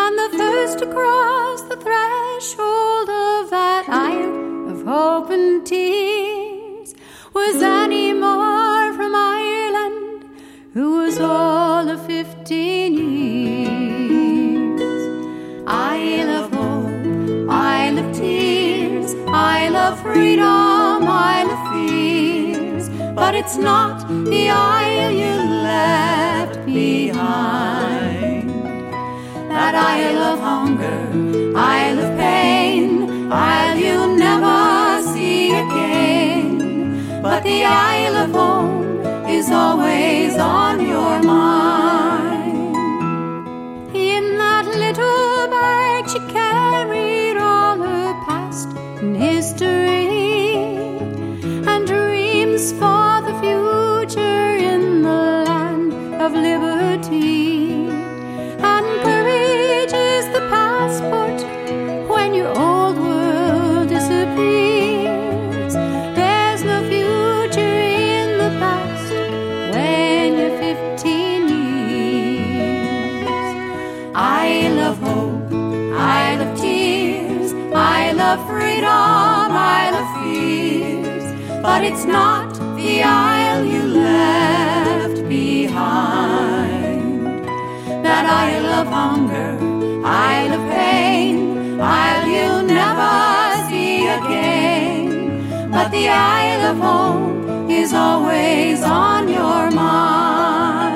And the first to cross the threshold of that isle of hope and tears was Annie Moore from Ireland, who was all of 15 years. Isle of hope, Isle of tears, Isle of freedom, Isle of fears, but it's not the isle you left behind. That isle of hunger, isle of pain, isle you'll never see again. But the isle of home is always on your mind. In that little bag she carried all her past and history, and dreams for the future in the land of liberty. When your old world disappears, there's no future in the past when you're 15 years. Isle of hope, Isle of tears, Isle of freedom, Isle of fears, but it's not the isle you left behind. That isle of hunger, Isle of pain, isle you'll never see again. But the isle of home is always on your mind.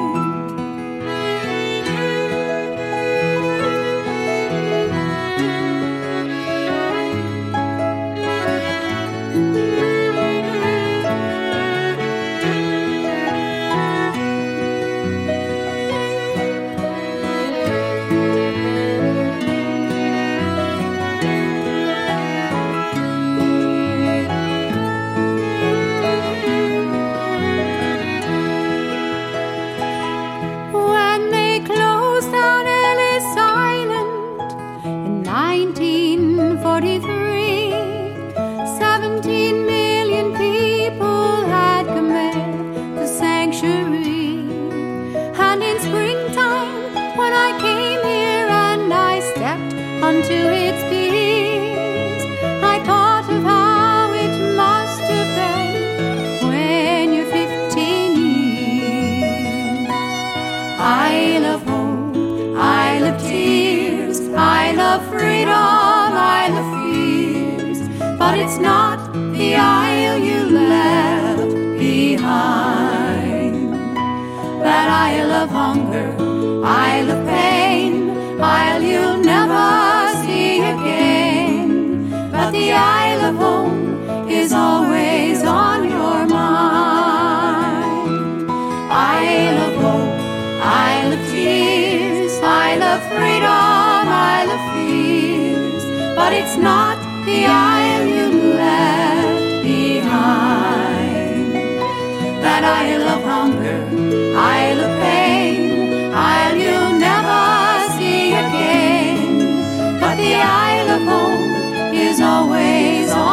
Onto its peaks, I thought of how it must have been when you're 15 years. Isle of hope, Isle of tears, Isle of freedom, Isle of fears, but it's not the isle you left behind. That isle of hunger, Isle of pain, isle you'll never see again. But the isle of home is always on your mind. Isle of hope, Isle of tears, Isle of freedom, Isle of fears, but it's not the isle you left behind. That isle of hunger, Isle of pain, isle you'll never see again. But the isle of home is always on